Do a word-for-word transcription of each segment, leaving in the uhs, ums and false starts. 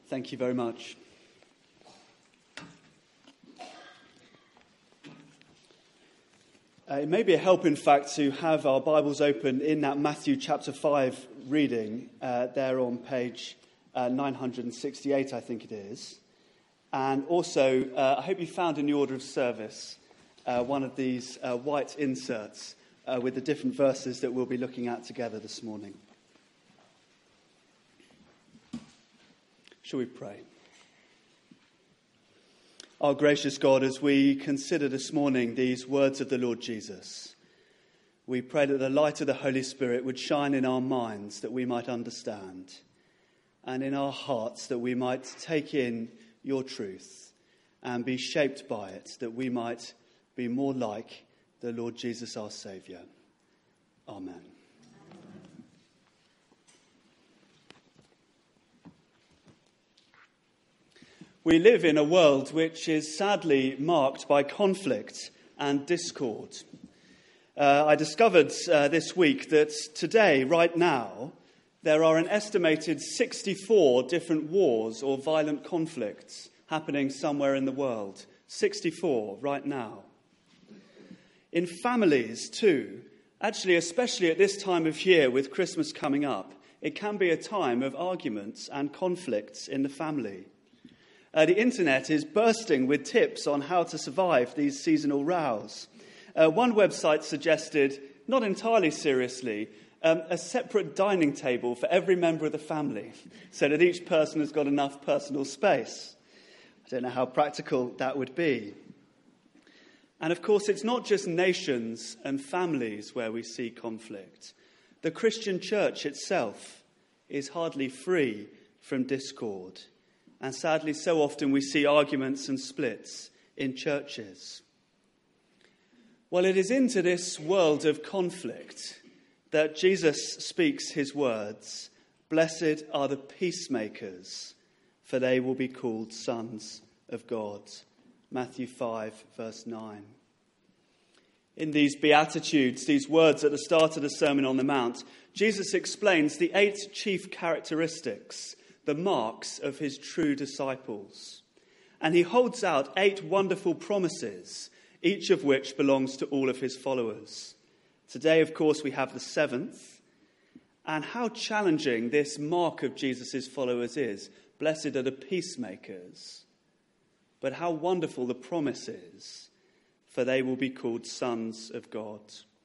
Thank you very much. Uh, it may be a help, in fact, to have our Bibles open in that Matthew chapter five reading, uh, there on page uh, nine hundred sixty-eight, I think it is. And also, uh, I hope you found in the order of service uh, one of these uh, white inserts uh, with the different verses that we'll be looking at together this morning. Shall we pray? Our gracious God, as we consider this morning these words of the Lord Jesus, we pray that the light of the Holy Spirit would shine in our minds that we might understand, and in our hearts that we might take in your truth and be shaped by it, that we might be more like the Lord Jesus our Saviour. Amen. We live in a world which is sadly marked by conflict and discord. Uh, I discovered uh, this week that today, right now, there are an estimated sixty-four different wars or violent conflicts happening somewhere in the world. sixty-four right now. In families too, actually especially at this time of year with Christmas coming up, it can be a time of arguments and conflicts in the family. Uh, the internet is bursting with tips on how to survive these seasonal rows. Uh, one website suggested, not entirely seriously, um, a separate dining table for every member of the family, so that each person has got enough personal space. I don't know how practical that would be. And of course, it's not just nations and families where we see conflict. The Christian church itself is hardly free from discord. And sadly, so often we see arguments and splits in churches. Well, it is into this world of conflict that Jesus speaks his words, "Blessed are the peacemakers, for they will be called sons of God." Matthew five, verse nine. In these Beatitudes, these words at the start of the Sermon on the Mount, Jesus explains the eight chief characteristics, the marks of his true disciples. And he holds out eight wonderful promises, each of which belongs to all of his followers. Today, of course, we have the seventh. And how challenging this mark of Jesus' followers is. Blessed are the peacemakers. But how wonderful the promise is, for they will be called sons of God.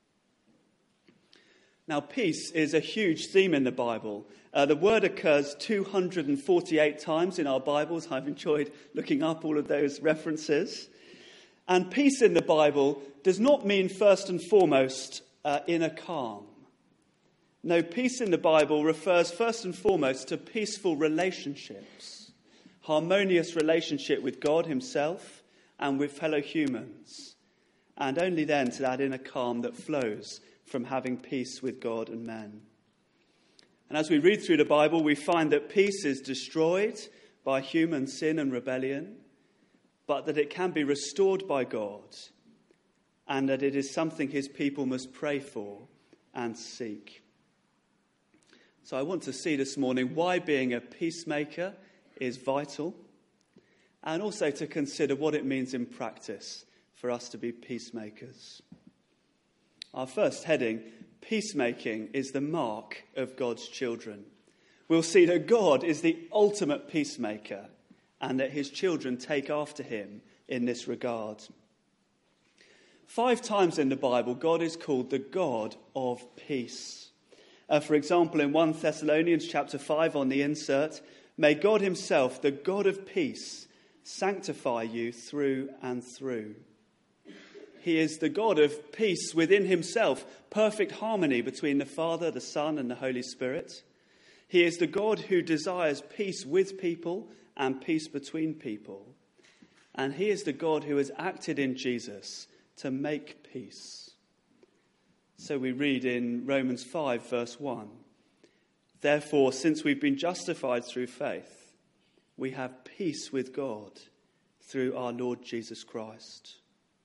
Now, peace is a huge theme in the Bible. Uh, the word occurs two hundred forty-eight times in our Bibles. I've enjoyed looking up all of those references. And peace in the Bible does not mean first and foremost uh, inner calm. No, peace in the Bible refers first and foremost to peaceful relationships, harmonious relationship with God himself and with fellow humans, and only then to that inner calm that flows from having peace with God and men. And as we read through the Bible, we find that peace is destroyed by human sin and rebellion, but that it can be restored by God, and that it is something his people must pray for and seek. So I want to see this morning why being a peacemaker is vital, and also to consider what it means in practice for us to be peacemakers. Our first heading, peacemaking, is the mark of God's children. We'll see that God is the ultimate peacemaker and that his children take after him in this regard. Five times in the Bible, God is called the God of peace. Uh, for example, in First Thessalonians chapter five on the insert, may God himself, the God of peace, sanctify you through and through. He is the God of peace within himself, perfect harmony between the Father, the Son, and the Holy Spirit. He is the God who desires peace with people and peace between people. And he is the God who has acted in Jesus to make peace. So we read in Romans five, verse one, "Therefore, since we've been justified through faith, we have peace with God through our Lord Jesus Christ."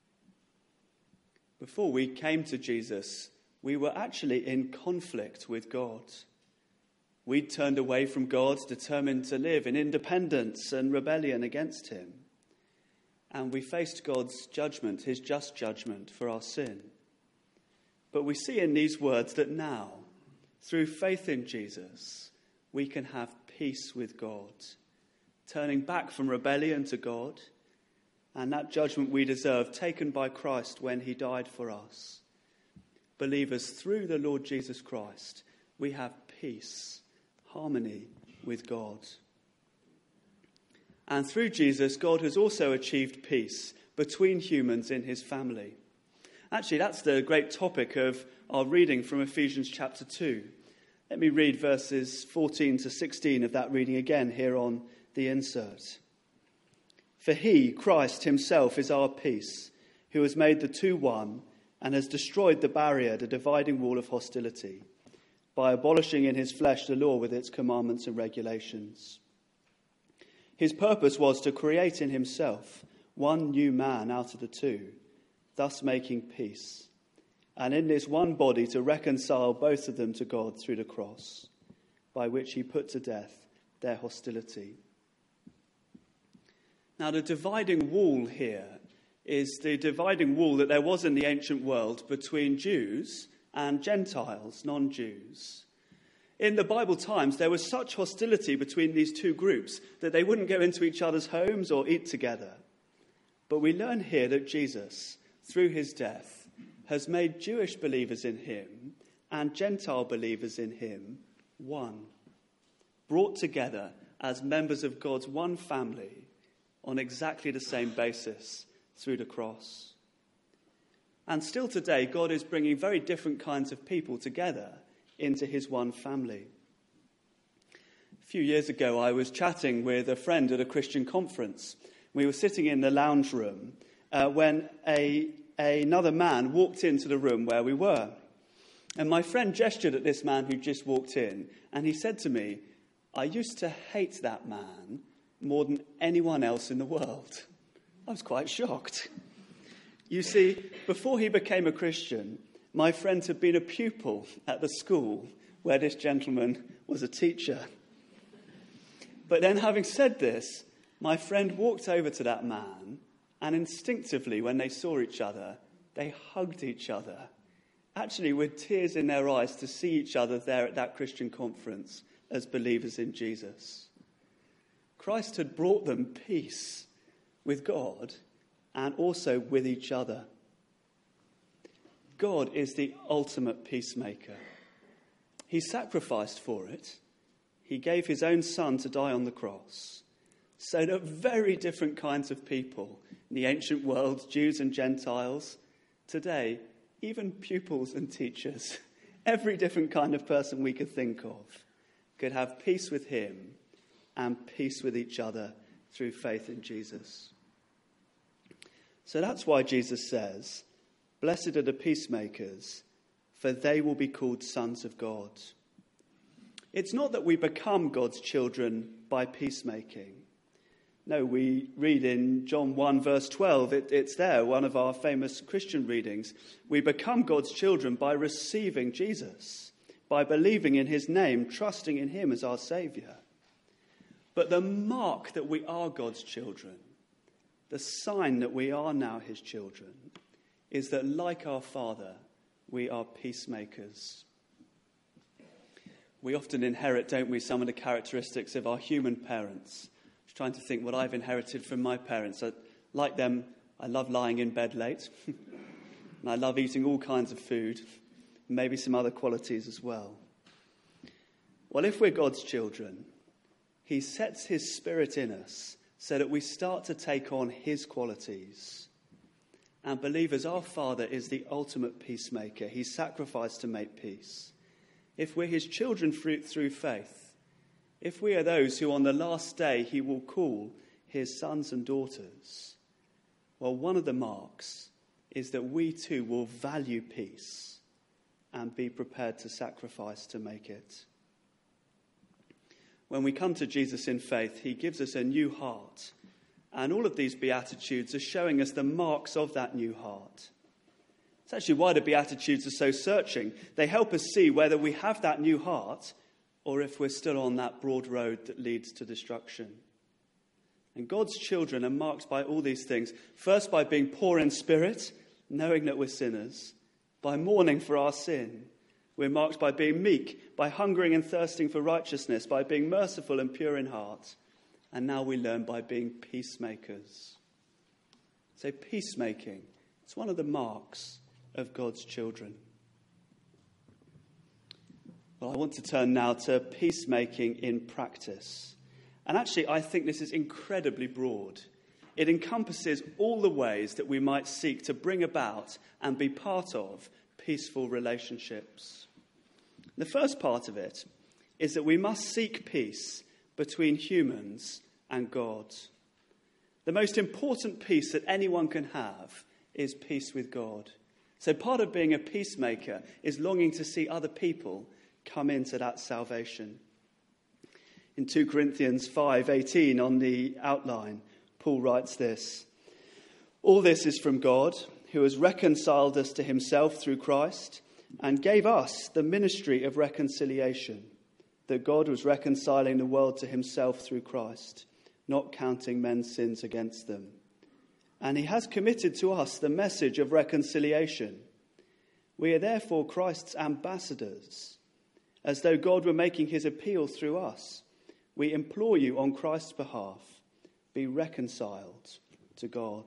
Before we came to Jesus, we were actually in conflict with God. We'd turned away from God, determined to live in independence and rebellion against him. And we faced God's judgment, his just judgment for our sin. But we see in these words that now, through faith in Jesus, we can have peace with God, turning back from rebellion to God, and that judgment we deserve taken by Christ when he died for us. Believers, through the Lord Jesus Christ, we have peace, harmony with God. And through Jesus, God has also achieved peace between humans in his family. Actually, that's the great topic of our reading from Ephesians chapter two. Let me read verses fourteen to sixteen of that reading again here on the insert. For he, Christ himself, is our peace, who has made the two one and has destroyed the barrier, the dividing wall of hostility, by abolishing in his flesh the law with its commandments and regulations. His purpose was to create in himself one new man out of the two, thus making peace, and in this one body to reconcile both of them to God through the cross, by which he put to death their hostility. Now, the dividing wall here is the dividing wall that there was in the ancient world between Jews and Gentiles, non-Jews. In the Bible times, there was such hostility between these two groups that they wouldn't go into each other's homes or eat together. But we learn here that Jesus, through his death, has made Jewish believers in him and Gentile believers in him one, brought together as members of God's one family on exactly the same basis through the cross. And still today, God is bringing very different kinds of people together into his one family. A few years ago, I was chatting with a friend at a Christian conference. We were sitting in the lounge room uh, when a, another man walked into the room where we were. And my friend gestured at this man who just walked in, and he said to me, "I used to hate that man more than anyone else in the world." I was quite shocked. You see, before he became a Christian, my friend had been a pupil at the school where this gentleman was a teacher. But then, having said this, my friend walked over to that man, and instinctively, when they saw each other, they hugged each other, actually with tears in their eyes to see each other there at that Christian conference as believers in Jesus. Christ had brought them peace with God and also with each other. God is the ultimate peacemaker. He sacrificed for it. He gave his own son to die on the cross, so that very different kinds of people in the ancient world, Jews and Gentiles, today, even pupils and teachers, every different kind of person we could think of, could have peace with him and peace with each other through faith in Jesus. So that's why Jesus says, "Blessed are the peacemakers, for they will be called sons of God." It's not that we become God's children by peacemaking. No, we read in John one verse twelve, it, it's there, one of our famous Christian readings. We become God's children by receiving Jesus, by believing in his name, trusting in him as our Saviour. But the mark that we are God's children, the sign that we are now his children, is that like our Father, we are peacemakers. We often inherit, don't we, some of the characteristics of our human parents. I was trying to think what I've inherited from my parents. I, like them, I love lying in bed late. And I love eating all kinds of food. Maybe some other qualities as well. Well, if we're God's children, he sets his spirit in us so that we start to take on his qualities. And believers, our Father is the ultimate peacemaker. He sacrificed to make peace. If we're his children through faith, if we are those who on the last day he will call his sons and daughters, well, one of the marks is that we too will value peace and be prepared to sacrifice to make it. When we come to Jesus in faith, he gives us a new heart. And all of these Beatitudes are showing us the marks of that new heart. It's actually why the Beatitudes are so searching. They help us see whether we have that new heart or if we're still on that broad road that leads to destruction. And God's children are marked by all these things. First, by being poor in spirit, knowing that we're sinners. By mourning for our sin. We're marked by being meek, by hungering and thirsting for righteousness, by being merciful and pure in heart. And now we learn by being peacemakers. So peacemaking, it's one of the marks of God's children. Well, I want to turn now to peacemaking in practice. And actually, I think this is incredibly broad. It encompasses all the ways that we might seek to bring about and be part of peaceful relationships. The first part of it is that we must seek peace between humans and God. The most important peace that anyone can have is peace with God. So part of being a peacemaker is longing to see other people come into that salvation. In two Corinthians five eighteen on the outline, Paul writes this: "All this is from God, who has reconciled us to himself through Christ and gave us the ministry of reconciliation, that God was reconciling the world to himself through Christ, not counting men's sins against them. And he has committed to us the message of reconciliation. We are therefore Christ's ambassadors, as though God were making his appeal through us. We implore you on Christ's behalf, be reconciled to God."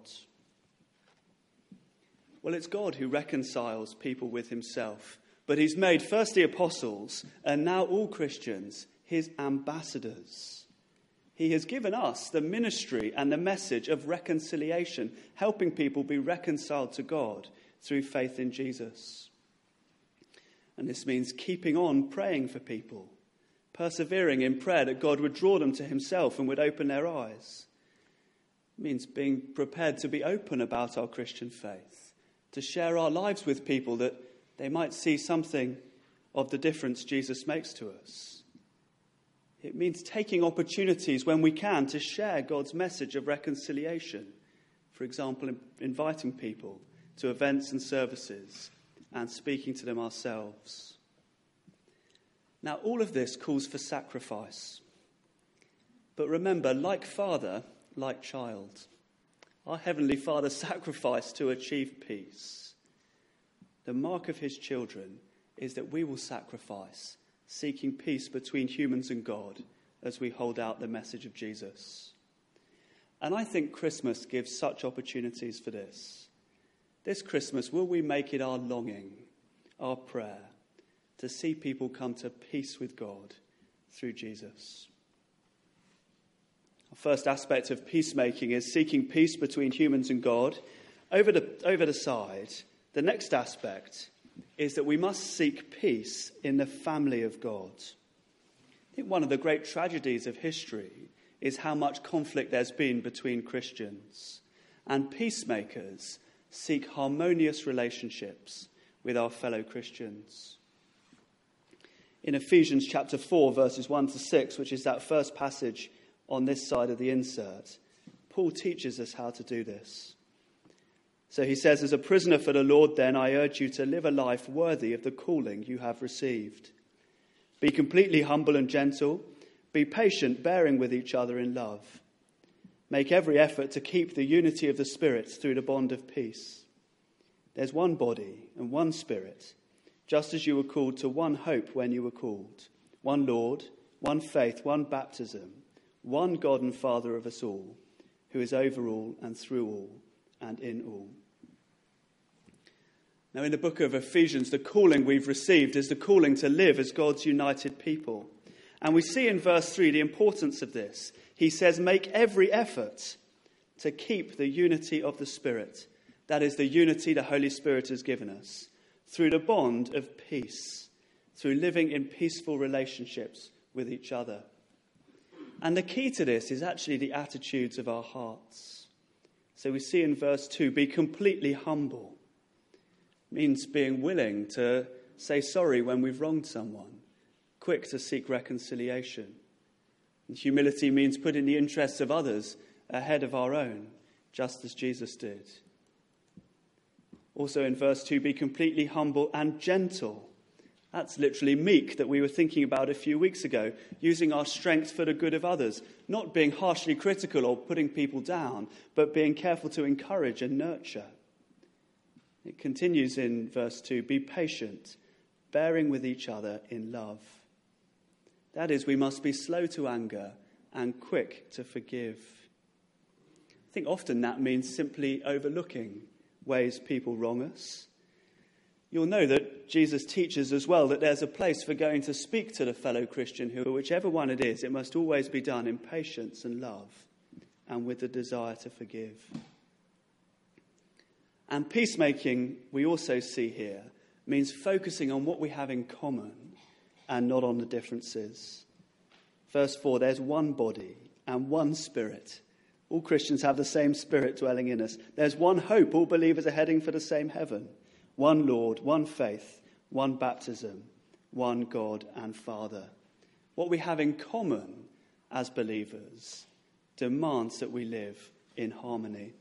Well, it's God who reconciles people with himself, but he's made first the apostles and now all Christians his ambassadors. He has given us the ministry and the message of reconciliation, helping people be reconciled to God through faith in Jesus. And this means keeping on praying for people, persevering in prayer that God would draw them to himself and would open their eyes. It means being prepared to be open about our Christian faith, to share our lives with people that they might see something of the difference Jesus makes to us. It means taking opportunities when we can to share God's message of reconciliation. For example, inviting people to events and services and speaking to them ourselves. Now, all of this calls for sacrifice. But remember, like father, like child. Our Heavenly Father sacrificed to achieve peace. The mark of his children is that we will sacrifice, seeking peace between humans and God as we hold out the message of Jesus. And I think Christmas gives such opportunities for this. This Christmas, will we make it our longing, our prayer, to see people come to peace with God through Jesus? The first aspect of peacemaking is seeking peace between humans and God. Over the, over the side, the next aspect is that we must seek peace in the family of God. I think one of the great tragedies of history is how much conflict there's been between Christians. And peacemakers seek harmonious relationships with our fellow Christians. In Ephesians chapter four, verses one to six, which is that first passage on this side of the insert, Paul teaches us how to do this. So he says, "As a prisoner for the Lord, then, I urge you to live a life worthy of the calling you have received. Be completely humble and gentle. Be patient, bearing with each other in love. Make every effort to keep the unity of the Spirit through the bond of peace. There's one body and one Spirit, just as you were called to one hope when you were called. One Lord, one faith, one baptism, one God and Father of us all, who is over all and through all and in all." Now, in the book of Ephesians, the calling we've received is the calling to live as God's united people. And we see in verse three the importance of this. He says, make every effort to keep the unity of the Spirit. That is the unity the Holy Spirit has given us, through the bond of peace, through living in peaceful relationships with each other. And the key to this is actually the attitudes of our hearts. So we see in verse two, be completely humble. It means being willing to say sorry when we've wronged someone, quick to seek reconciliation. And humility means putting the interests of others ahead of our own, just as Jesus did. Also in verse two, be completely humble and gentle. That's literally meek that we were thinking about a few weeks ago, using our strength for the good of others, not being harshly critical or putting people down, but being careful to encourage and nurture. It continues in verse two, be patient, bearing with each other in love. That is, we must be slow to anger and quick to forgive. I think often that means simply overlooking ways people wrong us. You'll know that Jesus teaches as well that there's a place for going to speak to the fellow Christian who, whichever one it is, it must always be done in patience and love and with the desire to forgive. And peacemaking, we also see here, means focusing on what we have in common and not on the differences. Verse four, there's one body and one spirit. All Christians have the same spirit dwelling in us. There's one hope. All believers are heading for the same heaven. One Lord, one faith, one baptism, one God and Father. What we have in common as believers demands that we live in harmony.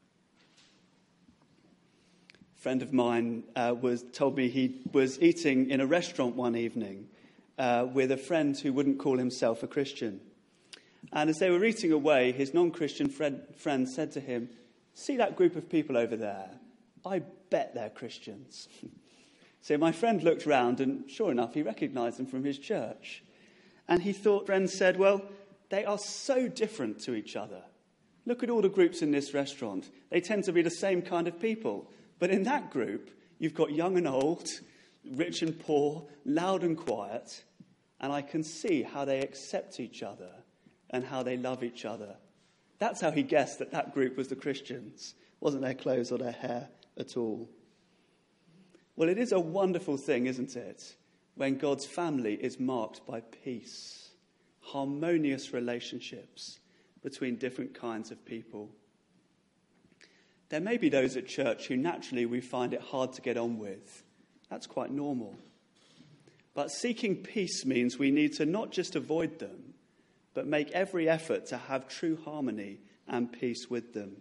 A friend of mine uh, was told me he was eating in a restaurant one evening uh, with a friend who wouldn't call himself a Christian. And as they were eating away, his non-Christian friend, friend said to him, see that group of people over there? I bet they're Christians. So my friend looked round and sure enough, he recognised them from his church. And he thought, friend said, well, they are so different to each other. Look at all the groups in this restaurant. They tend to be the same kind of people. But in that group, you've got young and old, rich and poor, loud and quiet. And I can see how they accept each other and how they love each other. That's how he guessed that that group was the Christians. Wasn't their clothes or their hair at all. Well, it is a wonderful thing, isn't it, when God's family is marked by peace, harmonious relationships between different kinds of people. There may be those at church who naturally we find it hard to get on with. That's quite normal. But seeking peace means we need to not just avoid them, but make every effort to have true harmony and peace with them.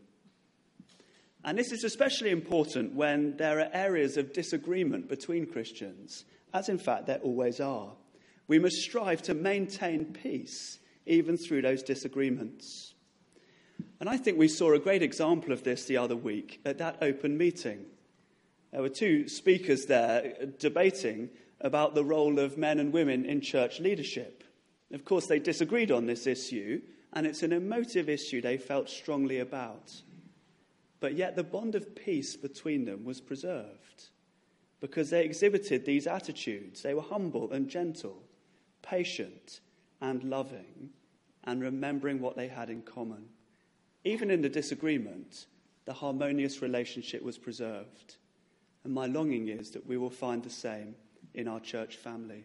And this is especially important when there are areas of disagreement between Christians, as in fact there always are. We must strive to maintain peace even through those disagreements. And I think we saw a great example of this the other week at that open meeting. There were two speakers there debating about the role of men and women in church leadership. Of course, they disagreed on this issue, and it's an emotive issue they felt strongly about. But yet the bond of peace between them was preserved because they exhibited these attitudes. They were humble and gentle, patient and loving, and remembering what they had in common. Even in the disagreement, the harmonious relationship was preserved. And my longing is that we will find the same in our church family.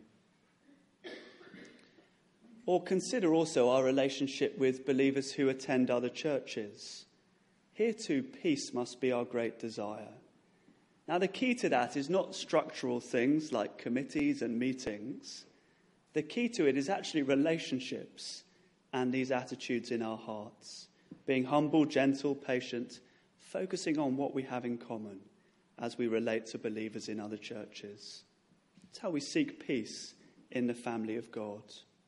Or consider also our relationship with believers who attend other churches. Here too, peace must be our great desire. Now, the key to that is not structural things like committees and meetings. The key to it is actually relationships and these attitudes in our hearts. Being humble, gentle, patient, focusing on what we have in common as we relate to believers in other churches. It's how we seek peace in the family of God.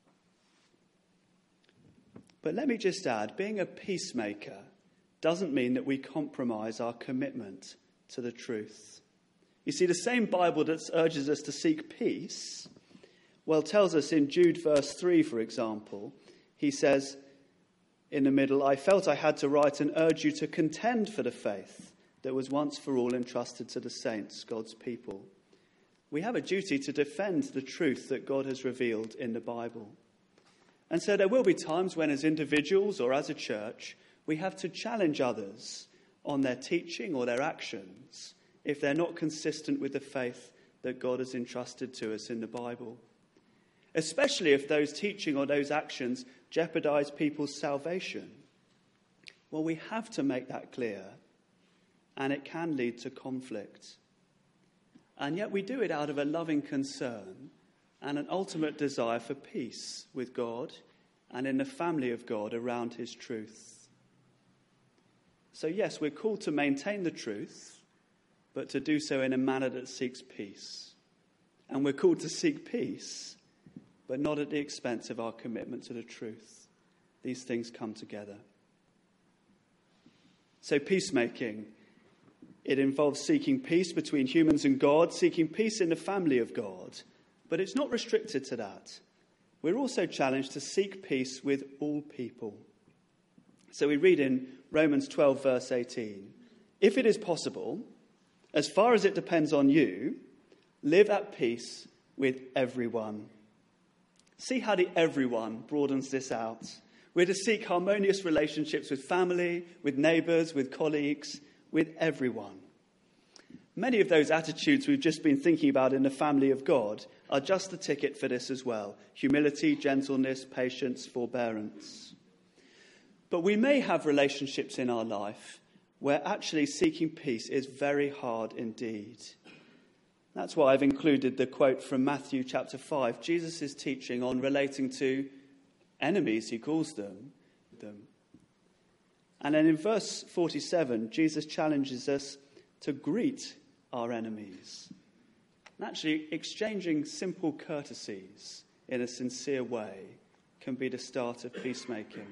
But let me just add, being a peacemaker doesn't mean that we compromise our commitment to the truth. You see, the same Bible that urges us to seek peace, well, tells us in Jude verse three, for example, he says in the middle, I felt I had to write and urge you to contend for the faith that was once for all entrusted to the saints, God's people. We have a duty to defend the truth that God has revealed in the Bible. And so there will be times when, as individuals or as a church, we have to challenge others on their teaching or their actions if they're not consistent with the faith that God has entrusted to us in the Bible. Especially if those teaching or those actions jeopardize people's salvation. Well, we have to make that clear, and it can lead to conflict. And yet we do it out of a loving concern and an ultimate desire for peace with God and in the family of God around his truth. So yes, we're called to maintain the truth, but to do so in a manner that seeks peace. And we're called to seek peace, but not at the expense of our commitment to the truth. These things come together. So peacemaking, it involves seeking peace between humans and God, seeking peace in the family of God. But it's not restricted to that. We're also challenged to seek peace with all people. So we read in Romans twelve, verse eighteen, if it is possible, as far as it depends on you, live at peace with everyone. See how the everyone broadens this out. We're to seek harmonious relationships with family, with neighbours, with colleagues, with everyone. Many of those attitudes we've just been thinking about in the family of God are just the ticket for this as well. Humility, gentleness, patience, forbearance. But we may have relationships in our life where actually seeking peace is very hard indeed. That's why I've included the quote from Matthew chapter five. Jesus is teaching on relating to enemies, he calls them. them. And then in verse forty-seven, Jesus challenges us to greet our enemies. And actually, exchanging simple courtesies in a sincere way can be the start of peacemaking.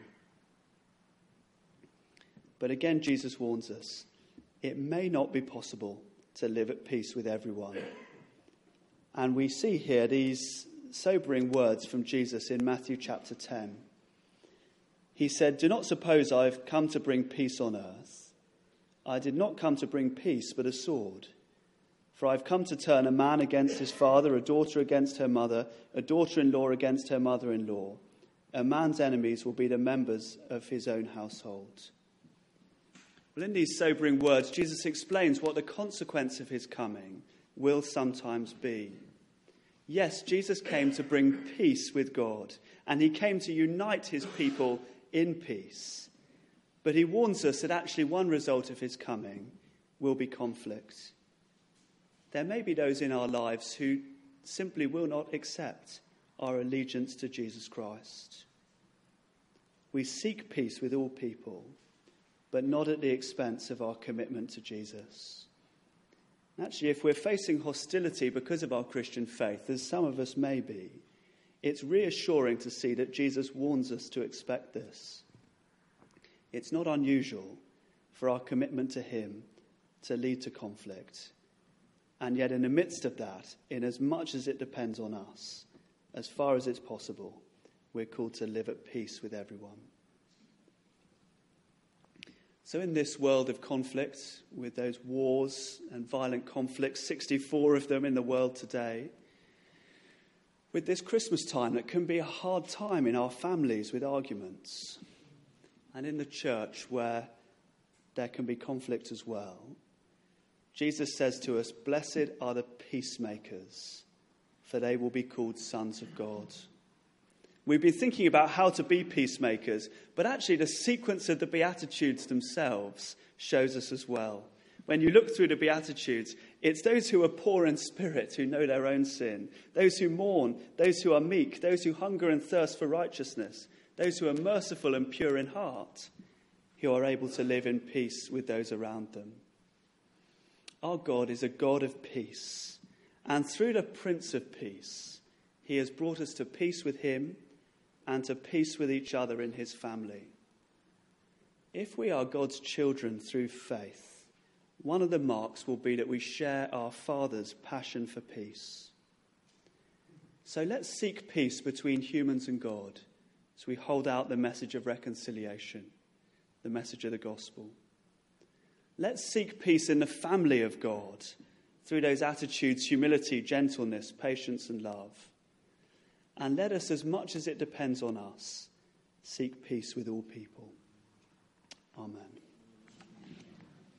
But again, Jesus warns us, it may not be possible to live at peace with everyone. And we see here these sobering words from Jesus in Matthew chapter ten. He said, do not suppose I've come to bring peace on earth. I did not come to bring peace, but a sword. For I've come to turn a man against his father, a daughter against her mother, a daughter-in-law against her mother-in-law. A man's enemies will be the members of his own household. Well, in these sobering words, Jesus explains what the consequence of his coming will sometimes be. Yes, Jesus came to bring peace with God, and he came to unite his people in peace. But he warns us that actually one result of his coming will be conflict. There may be those in our lives who simply will not accept our allegiance to Jesus Christ. We seek peace with all people, but not at the expense of our commitment to Jesus. Actually, if we're facing hostility because of our Christian faith, as some of us may be, it's reassuring to see that Jesus warns us to expect this. It's not unusual for our commitment to him to lead to conflict. And yet in the midst of that, in as much as it depends on us, as far as it's possible, we're called to live at peace with everyone. So in this world of conflict, with those wars and violent conflicts, sixty-four of them in the world today, with this Christmas time that can be a hard time in our families with arguments, and in the church where there can be conflict as well, Jesus says to us, blessed are the peacemakers, for they will be called sons of God. We've been thinking about how to be peacemakers, but actually the sequence of the Beatitudes themselves shows us as well. When you look through the Beatitudes, it's those who are poor in spirit, who know their own sin, those who mourn, those who are meek, those who hunger and thirst for righteousness, those who are merciful and pure in heart, who are able to live in peace with those around them. Our God is a God of peace, and through the Prince of Peace, he has brought us to peace with him and to peace with each other in his family. If we are God's children through faith, one of the marks will be that we share our Father's passion for peace. So let's seek peace between humans and God as we hold out the message of reconciliation, the message of the gospel. Let's seek peace in the family of God through those attitudes, humility, gentleness, patience, and love. And let us, as much as it depends on us, seek peace with all people. Amen.